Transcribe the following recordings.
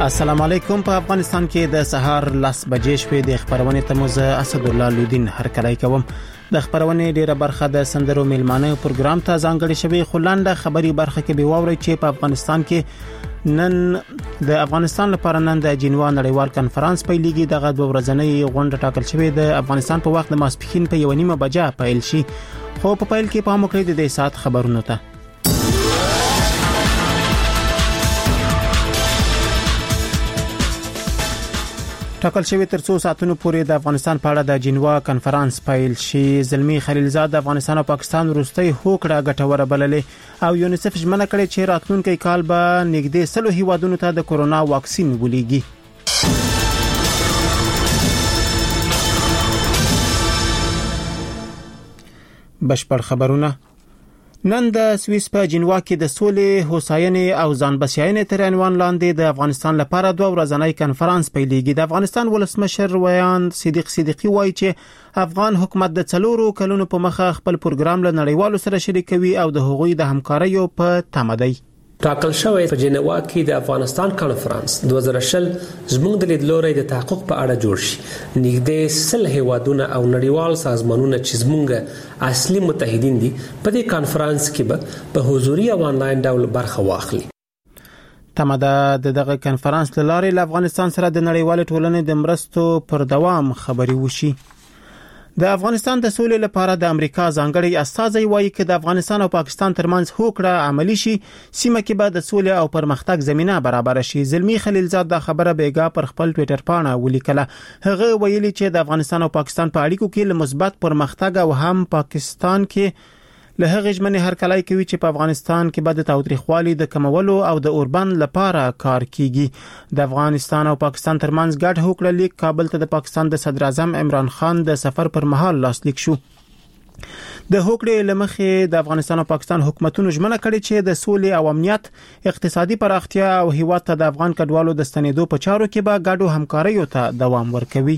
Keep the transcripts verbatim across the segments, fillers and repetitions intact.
السلام علیکم. په افغانستان کې د سهار لس بجې شپې د خبرونې تموز اسد الله لودین هرکلی کوم. د خبرونې ډیره برخه د سندرو میلمانه پروګرام ته ځانګړې شوی، خلاند خبري برخه کې به واوري چې په افغانستان کې نن د افغانستان لپاره نن د جنیوا نړیوال کنفرانس پیلېږي. دغه دوه ورځنۍ غونډه ټاکل شوې د افغانستان په وخت د ماسپښین په یو نیمه بجه پیل شي، خو په پیل کې په موکړې د دې سات خبرونه ته ټاکل شوی تر څو ساعتونو پورې د افغانستان په اړه د جنیوا کنفرانس پیل شي. زلمی خلیلزاد د افغانستان او پاکستان وروستۍ هوکړه ګټوره بللې او یونیسف ژمنه کړې چې راتلونکي کال به نږدې سلو هیوادونو ته د کورونا واکسین ولېږي. بشپړ خبرونه. نن د سویس په جنیوا کې د سولې، هوساینې او ځان بسیاینې تر عنوان لاندې د افغانستان لپاره دوه ورځنی کنفرانس پیلېږي. د افغانستان ولسمشر ویان صدیق صدیقی وایي چې افغان حکومت د څلورو کلونو په مخه خپل پروګرام له نړیوالو سره شریکوي او د هغوی د همکاریو په تمه دی. ټاکل شوی په جنیوا کې د افغانستان کانفرنس دوه زره شل زموږ د لیدلوري د تحقق په اړه جوړ شي. نږدې سل هیوادونه او نړیوال سازمانونه چې زموږ اصلي متحدین دي په دې کانفرنس کې به په حضوري او انلاین ډول برخه واخلي. تمه د دغه کانفرنس لاره له افغانستان سره د نړیوال ټولنې د مرستو پر دوام خبري وشي. د افغانستان د سولې لپاره د امریکا ځانګړي استازي وایي چې د افغانستان او پاکستان ترمنځ هوکړه عملی شي، سیمه کې به د سولې او پرمختګ زمينه برابر شي. زلمی خلیلزاد د خبره بیګا پر خپل ټوئیټر پاڼه ولیکله. هغه ویلي چې د افغانستان او پاکستان په اړیکو کې له مثبت پرمختګ او هم پاکستان کې له هغه ژمنې هرکلی کوي چې په افغانستان کې به د تاوتریخوالي د کمولو او د اوربند لپاره کار کیږي. د افغانستان او پاکستان ترمنځ ګډ هوکړه لیک کابل ته د پاکستان د صدر اعظم عمران خان د سفر پر مهال لاسلیک شو. د هوکړې لمخې د افغانستان او پاکستان حکومتونو ژمنه کړې چې د سولې او امنیت، اقتصادي پراختیا او هیواد ته د افغان کډوالو د ستنېدو په چارو کې به ګډو همکاریو ته دوام ورکوي.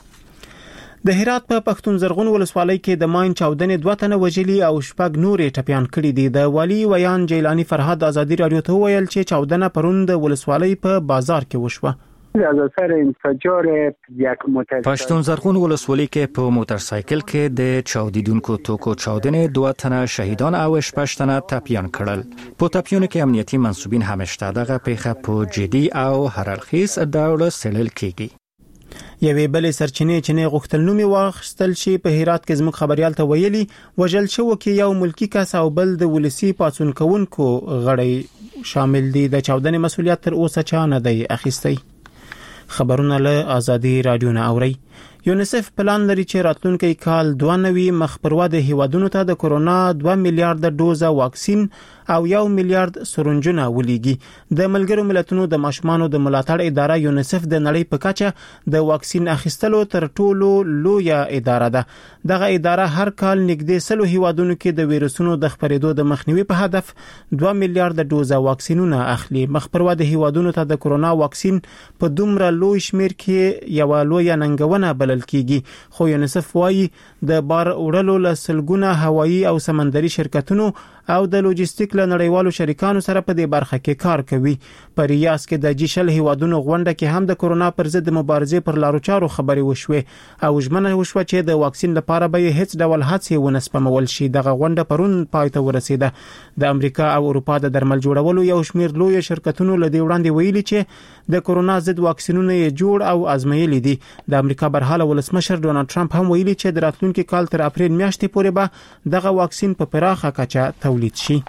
د هرات په پښتون زرغون ولسوالۍ کې د ماین چاودنې دوه تنه وژلي او شپږ نورې ټپيان کړي دي. د والی ویان جیلانی فرهاد ازادي رادیو ته ویل چې چاودنه پرون د ولسوالۍ په بازار کې وشوه. از اثر انفجار یک موتر پښتون زرغون ولسوالۍ کې په موټر سایکل کې د چاودیدونکو توکو چاودنې دوه تنه شهیدان او شپږ تنه ټپيان کړل. په ټپيانو کې امنیتي منسوبین هم شته. دغه پیښه په جدي او هرالخیز ډول څېړل کیږي. یوې بلې سرچینې چې نه غوښتل نومي واخیستل شي په هرات کې زموږ خبريال ته ویلي وژل شو کې یو ملکی کس او بل د ولسی پاتون کوونکو غړي شامل دي. د چاودنې مسولیت تر اوسه چا نه دی اخیستی. خبرونه له آزادي رادیو نه اوري. یونیسف پلان لري چې راتلونکي کال دوه نوي مخبروا د هیوادونو ته د کورونا دوه میلیارډ ډوزه واکسین او یو میلیارډ سرنجونه ولېږي. د ملګرو ملتونو د ماشومانو د ملاتړ اداره یونیسف د نړۍ په کچه د واکسین اخیستلو تر ټولو لویه اداره ده. دغه اداره هر کال نږدې سلو هیوادونو کې د ویروسونو د خپرېدو د مخنیوي په هدف دوه میلیارډ ډوزه واکسینونه اخلي. مخبروا د هیوادونو ته د کورونا واکسین په دومره لوی شمیر کې یو لوی ننګونه بلل کیږي. خو یونیسف وایي د بار وړلو له سلګونه هوایی او سمندري شرکتونو او د لوجستیک له نړیوالو شریکانو سره په دې برخه کې کار کوي. په ریاض کې د جیشل هیوادونو غونډه کې هم د کورونا پر ضد مبارزې پر لارو چارو خبرې وشوې او ژمنه وشوه چې د واکسین لپاره به هیڅ ډول هڅې ونه سپمول شي. دغه غونډه پرون پای ته ورسیده. د امریکا او اروپا د درمل جوړولو یو شمیر لوی شرکتونو له دې وړاندې ویلي چې د کورونا ضد واکسینونه یې جوړ او ازمایلي دي. د امریکا برحاله ولسمشر ډونالد ټرمپ هم ویلي چې د راتلونکي کال تر اپریل میاشتې پورې به دغه واکسین په پراخه کچه تولید شي.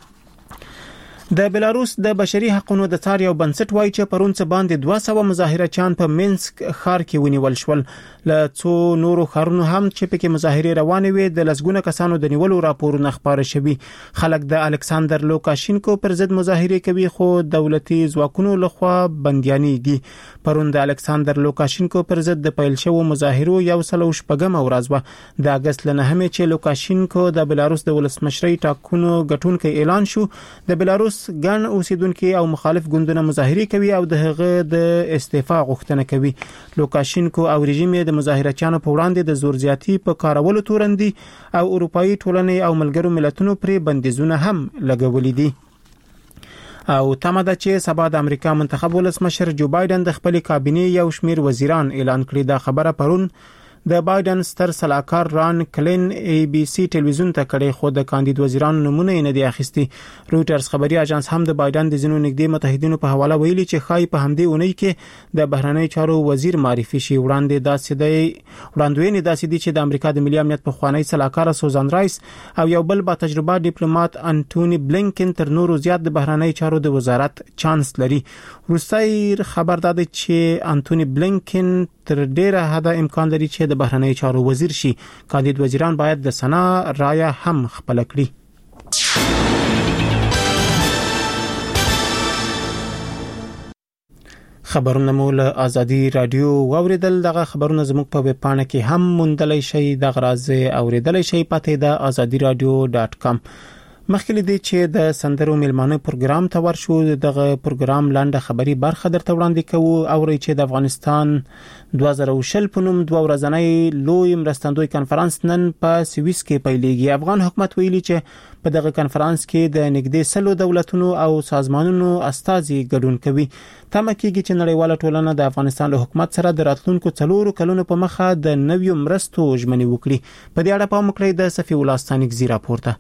د بلاروس د بشري حقوقو د څار یو بنسټ وایي چې پرون څه باندې دوه سوه مظاهرچیان په مینسک ښار کې ونیول شول. له څو نورو ښارونو هم چې پکې مظاهرې روانې وي د لسګونه کسانو د نیولو راپورونه خبره شوي. خلک د الکساندر لوکاشینکو پر ضد مظاهرې کوي خو دولتي ځواکونو لخوا بنديانيږي. پرون د الکساندر لوکاشینکو پر ضد د پیل شوو مظاهرو یو سلو شپږم ورځ و. د اگست لنهمه چې لوکاشینکو د بلاروس د ولسمشرۍ ټاکنو ګټونکو اعلان شو، د بلاروس ګڼ اوسیدونکو او مخالف ګوندونه مظاهرې کوي او د هغه د استعفا غوښتنه کوي. لوکاشینکو او رژیم د مظاهرچیانو په وړاندې د زور زیاتی په کارولو تورندي او اروپאי ټولنې او ملګرو ملتونو پر بندیزونه هم لګولې دي. او تمه ده چې سبا د امریکا منتخب ولسمشر جو بایدن د خپل کابینه یو شمیر وزیران اعلان کړي. دا خبره پرون د بایدن ستر سلاکار ران کلین ای بی سی ټلویزیون ته کړي، خو د کاندید وزیرانو نمونه نه دی اخیستي. رويټرز خبري اژانس هم د بایدن د ځینو نږدې متحدینو په حواله ویلي چې خای په همدې اونۍ کې د بهرنی چارو وزیر معرفي شي. وړاندې داسې دی وړاندوینې داسې دي چې د امریکا د ملي امنیت په خوانی سلاکار سوزان رایس او یو بل با تجربه ډیپلوماټ انټونی بلینکن تر نورو زیات د بهرنی چارو د وزارت چانس لري. روسي خبر داده چې انټونی بلینکن تر ډیره حد امکان لري چې د بهرنی چارو وزیر شي. کاندید وزیران باید د سنا رایه هم خپل کړي. خبرونه مول ازادي رادیو واوریدل. دغه خبرونه زموږ په ویب پاڼه کې هم موندلای شئ. د غرازه اوریدلای شئ پته د ازادي رادیو ډاټ کام. مخکې دې چې د سندرو میلمانه پروګرام ته ورشو، دغه پروګرام لاندې خبري برخه درته وړاندې کوو. اوري چې د افغانستان دوه زره وشل په نوم دوه ورځنی لوی مرستندوی کانفرنس نن په سویس کې پیلېږي. افغان حکومت ویلي چې په دغه کانفرنس کې د نږدې سلو دولتونو او سازمانونو استازي ګډون کوي. تمه کېږي چې نړیواله ټولنه د افغانستان له حکومت سره د راتلونکو څلورو کلونو په مخه د نویو مرستو ژمنې وکړي. په دې اړه پام وکړئ د صفي ولستاني گزی راپورته.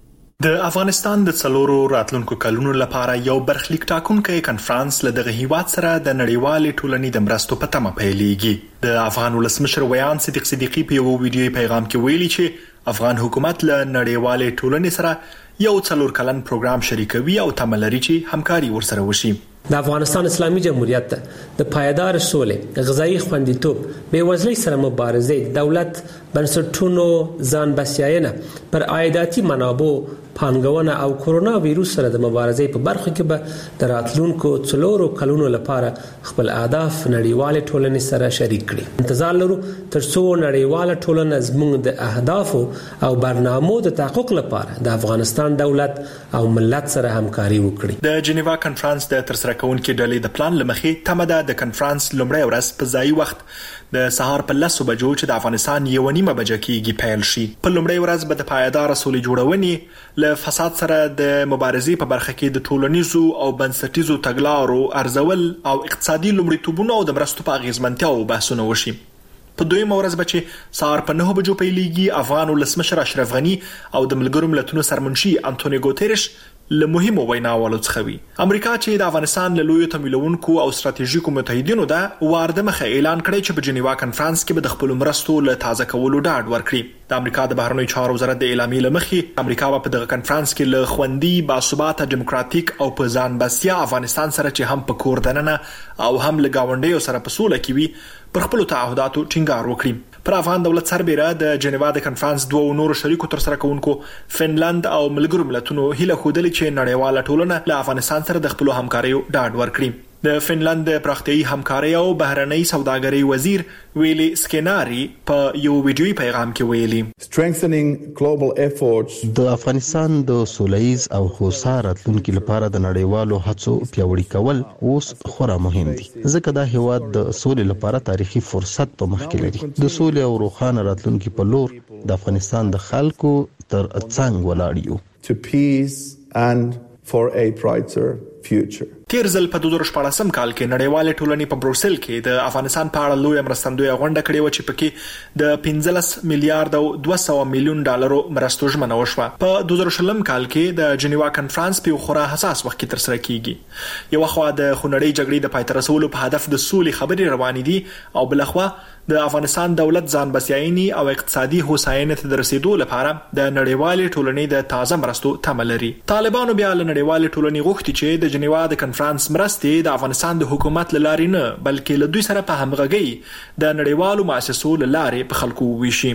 د افغانستان د څلورو راتلونکو کلونو لپاره یو برخلیک ټاکونکی کانفرنس له دغه هیواد سره د نړیوالې ټولنې د مرستو په تمه پیلېږي. د افغان ولسمشر ویان صدیق صدیقی په یو ویډیوي پیغام کې ویلي چې افغان حکومت له نړیوالې ټولنې سره یو څلور کلن پروګرام شریکوي او تمه لري چې همکاري ورسره وشي. د افغانستان اسلامي جمهوریت د پایدار سولې، غذایی خوندیتوب، بیوزلۍ سره مبارزې، دولت بنسټونو ځان بسیاینه، پر عایداتي منابعو پانګونه او کرونا وایروس سره د مبارزې په برخه کې به د راتلونکو څلورو کلونو لپاره خپل اهداف نړیوالې ټولنې سره شریک کړي. انتظار لرو ترڅو نړیواله ټولنه زموږ د اهدافو او برنامو د تحقق لپاره د افغانستان دولت او ملت سره همکاري وکړي. د جنیوا کانفرنس د ترسره کوونکو ډلې د پلان لمخې تمه ده د کانفرنس لومړی ورځ په ځای وخت د سهار په لسو بجو چې د افغانستان یو نیمه بجه کېږي پیل شي. په لومړی ورځ به د پایدار سولې جوړونې له فساد سره د مبارزې په برخه کې د ټولنیزو او بنسټیزو تګلارو ارزول او اقتصادي لومړیتوبونو او د مرستو په اغیزمنتیا او بحثونه وشي. په دویمه ورځ به چې سهار په نهه بجو پیلېږي، افغان ولسمشر اشرف غنی او د ملګرو ملتونو سرمنشي انټونی ګوتریش له مهمو ویناوالو څخه وي. امریکا چې د افغانستان له لویو تمویلونکو او ستراتیژیکو متحدینو ده وارده مخه اعلان کړی چې په جنیوا کانفرنس کې به د خپل مرستو له تازه کولو ډاډ ورکړي. د امریکا د بهرنیو چارو وزارت د اعلامیې لمخې امریکا په دغه کانفرنس کې له خوندي، باثباته، دیموکراتیک او په ځان بسیا افغانستان سره چې هم په کور دننه او هم له گاونډیو سره په سوله کې وي پر خپل تعهداتو ټینګار وکړي. پر افغان دولت سربېره د جنیوا د کانفرنس دوه نورو شریکو تر سره کوونکو فنلند او ملګرو ملتونو هیله خوده چې نړیواله ټولنه له افغانستان سره د خپل همکاریو ډاډ ورکړي. د فنلند د پراختیايي همکارۍ او بهرنۍ سوداګرۍ وزیر ویلي سکیناری په یو ویډیوي پیغام کې ویلي strengthening global efforts د افغانستان د سولهییز او هوسا راتلونکو لپاره د نړیوالو هڅو پیاوړي کول اوس خورا مهم دي، ځکه دا هیواد د سولې لپاره تاریخي فرصت په مخ کې لري. د سولې او روښانه راتلونکو په لور د افغانستان د خلکو تر څنګ ولاړ یو. to peace and for a brighter future. تیر ځل په دوه زره شپاړسم کال کې نړیوالې ټولنې په بروسل کې د افغانستان په اړه لوی مرستندوی غونډه کړې و چې پکې د پنځلس میلیارډ او دوه سوه میلیون ډالرو مرستو ژمنه وشوه. په دوه زره شلم کال کې د جنیوا کانفرنس په خورا حساس وخت کې تر سره کیږي. یو خوا د خونړۍ جګړې د پای ته رسولو په هدف د سولې خبرې روانې دي او بل خوا د افغانستان دولت ځان بسیایني او اقتصادي هوساینې ته د رسیدو لپاره د نړیوالې ټولنې د تازه مرستو تمه لري. طالبانو بیا له نړیوالې ټولنې غوښتي چې د جنیوا د کانفرنس مرستې د افغانستان د حکومت لارې نه بلکې له دوی سره په همغږي د نړیوالو مؤسسو لارې په خلکو ویشي.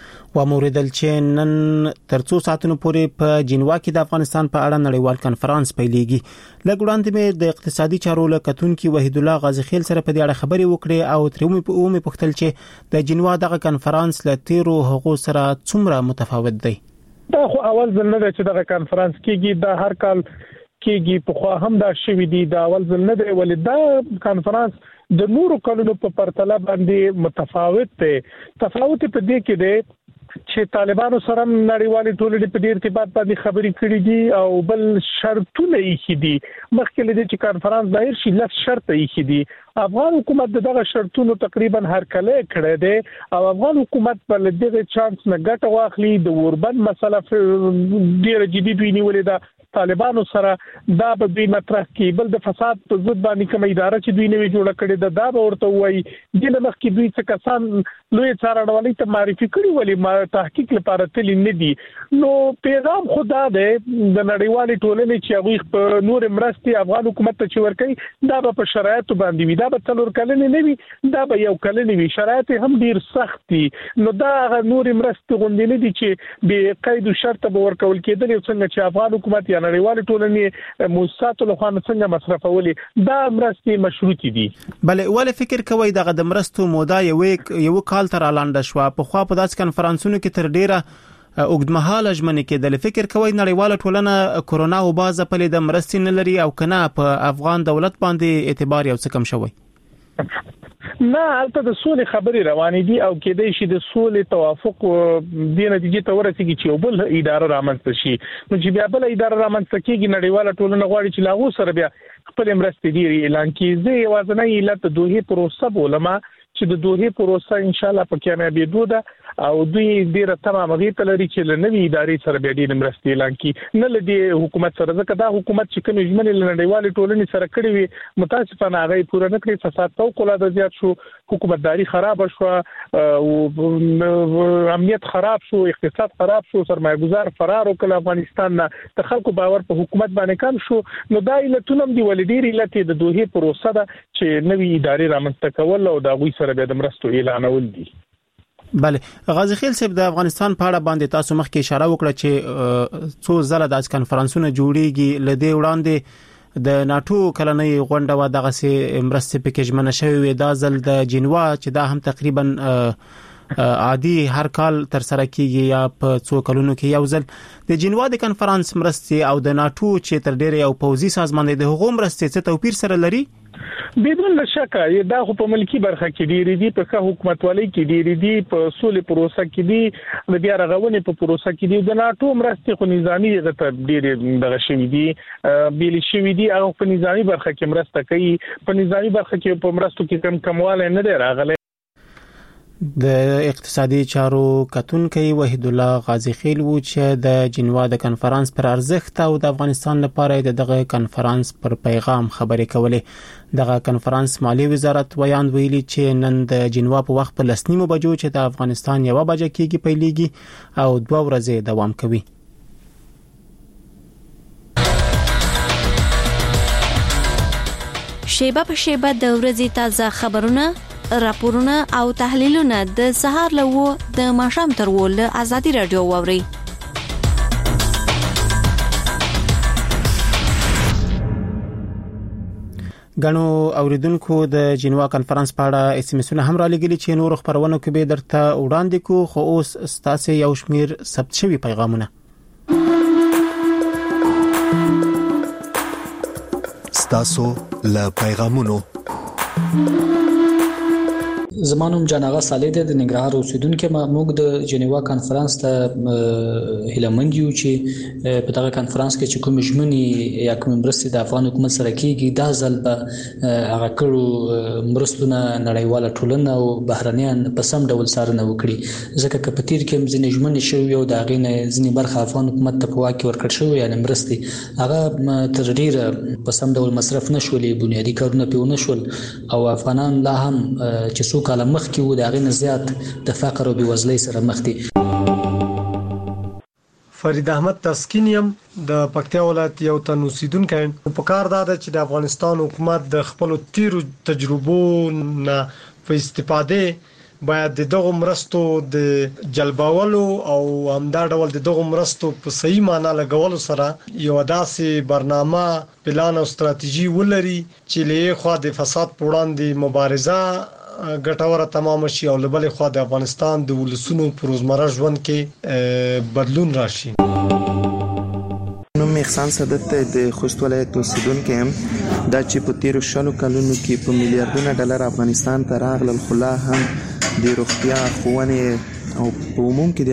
و موریدل چې نن تر څو ساعتونو پورې په جنیوا کې د افغانستان په اړه نړیوال کانفرنس پیلېږي. لږ وړاندې مې د اقتصادي چارو له کتونکو وحید الله غازی خیل سره په دې اړه خبرې وکړې او تر مې پوښتل چې د جنیوا دغه کانفرنس له تیرو هغو سره څومره متفاوت دی. دا خو اول ځل نه دی چې دغه کانفرنس کېږي، دا هر کال کېږي، په خو هم دا شوی دی، دا اول ځل نه دی. ولې دا کانفرنس د نورو کلونو په پرتله باندې متفاوت دی. تفاوت په دې کې دی چې طالبانو سره نړیوال ټولنې په دې ارتباط باندې خبرې کړې دي او بل شرطونه یې کړي مخکې لدې چې کانفرنس دایر شي لږ شرط یې کړي افغان حکومت دغه شرطونو تقریبا هر کله کړی دی او افغان حکومت په دغه چانس نه ګټه واخلي د اوربند مسله ډیره جدي نیولې ده طالبانو سره دا به دوی مطرح کی بل د فساد په ضد باندې کوم اداره چې دوی نوې جوړه کړې ده دا به ورته وایي د مخ کې دوی څه کسان لوی څارنوالۍ ته معرفي کړي ولی ما تحقیق لپاره تل نه دي نو پیغام خدا ده د نړیوالې ټولنې چې هغه په نور مرستي افغان حکومت ته چې ورکړي دا به په شرایطو باندې وي دا به څلور کلنې نه وي دا به یو کلنې وي شرایط هم ډیر سخت دي نو دا نور مرستي غونډې نه دي چې به قید او شرط به ورکول کېدل څنګه چې افغان حکومت نړیوال ټولنې موسسات له خوا څنګه مصرفولي دا مرستي مشروطي دي بل ول فکر کوي دغه د مرستو موده یو یو کال تر لاندې شو په خوا په داس کنفرانسونو کې تر ډیره اوږدمهاله ژمنې کېدل فکر کوي نړیوال ټولنه کورونا او باز په لید مرستي نه لري او کنه په افغان دولت باندې اعتبار یو څه کم شوی نه البته د سولې خبرې روانې دي او کېدای شي د سولې توافق د نتیجې ته ورسیږي چې بل اداره رامنځته شي نو چې بیا بل اداره رامنځته کېږي نړیواله ټولنه غواړي چې لاغو سره بیا خپل مرستې دی اعلان کړي زه یوازې نه علت دوه پروسه بولم چې د دوه پروسه ان شاء الله په کامیابی ده او دوی ډیره تمام غي ته لري چې لنوي ادارې سره بیا د مرستې اعلان کړي نه لدی حکومت سره ځکه دا حکومت چې کوم ژمنې نړیوالې ټولنې سره کړې وي متاسفانه هغه پوره نه کړی فساد توقع زیات شو حکومتداري خراب شو او امنیت خراب شو اقتصاد خراب شو سرمایه گذار فرار وکړ افغانستان نه د خلکو باور په حکومت باندې کم شو نو دا علتونه دی ولډيري علت د دوه پروسه ده چې نوي ادارې رامنځته کول او دا غوي سره د مرستو اعلانول دي بله غازی خیل صاحب د افغانستان په اړه باندې تاسو مخکې اشاره وکړه چې څو ځله د کنفرانسونو جوړیږي لدې وړاندې د ناتو کلنۍ غونډه و دغه سي مرستې پکې ژمنه شوی وي دا ځل د جنوا چې دا هم تقریبا عادي هر کال تر سره کیږي یا په څو کلونو کې یو ځل د جنوا د کنفرانس مرستې او د ناتو چې تر ډیره یو پوځي سازمان د هغو مرستې څه توپیر سره لري بدون شک دا خو په ملکی برخه کې ډیری دي په حکومتوالۍ کې ډیری دي په سولې پروسه کې دي د بیا رغونې په پروسه کې دي د ناتو مرستې خو نظامی غته ډیری دغه شوی دي بیل شوی دي او په نظامی برخه کې مرسته کوي په نظامی برخه کې په مرستو کې کم کمواله نه دی راغلی د اقتصادي چارو کتونکي وحید الله غازی خیل و چې د جنوا د کنفرانس پر ارزښت او د افغانستان لپاره د دغه کنفرانس پر پیغام خبرې کولې دغه کنفرانس مالی وزارت ویاند ویلي چې نن د جنوا په وخت په لسنیمو بجو چې د افغانستان یو بجه کېږي پیلېږي او دوه ورځې دوام کوي شیبه په شیبه د ورځې تازه خبرونه راپورونه او تحلیلونه د سهار لوو د ماښام تر وله ازادي رادیو ووري غنو اوریدونکو د جنوا کنفرانس په اړه اس ام اس هم را لګیلي چې نور خبرونه کې به درته وړاندې کو خو اوس ستاسو یو شمیر ثبت شوی پیغامونه ستاسو له پیغامونو زمانوم جناغه صالح د ننګرهار اوسیدونکو موږ د جنیوا کانفرنس ته هیلمند یو چې په دغه کانفرنس کې چې کوم ژمنې یا کوم مرستې د افغان حکومت سره کیږي دا ځل به هغه کړو مرستونه نړیواله ټولنه او بهرنیان په سم ډول څارنه وکړي ځکه چې په تیر کې ځینې ژمنې شوی او د هغې نه ځینې برخه افغان حکومت ته په واک کې ورکړل شوی یعنې مرستې هغه تر ډیره په سم ډول مصرف نشولې بنیادي کارونه پې ونه شول او افغانان لا هم چې څو کاله مخکې وو د هغې نه زیات د فقر او بېوزلۍ سره مخ دي. فرید احمد تسکین یم د پکتیا ولایت یو تن اوسیدونکی یم. په کار دا ده چې د افغانستان حکومت د خپلو تیرو تجربو نه په استفاده باید د دغه مرستو د جلبولو او همدا ډول د دغه مرستو په صحیح معنا لګولو سره یو داسې برنامه پلان او ستراتیژي ولري چې له خوا د فساد په وړاندې مبارزه ګټوره تمام شي او له بلې خوا د افغانستان د ولسونو په روزمره ژوند کې بدلون راشي. نوم احسان صدت د خوست ولایت اوسیدونکی یم. دا چې په تیرو شلو کلونو کې په میلیارډونو ډالر افغانستان ته راغلل خو لا هم د روغتیا ښوونې او په عموم کې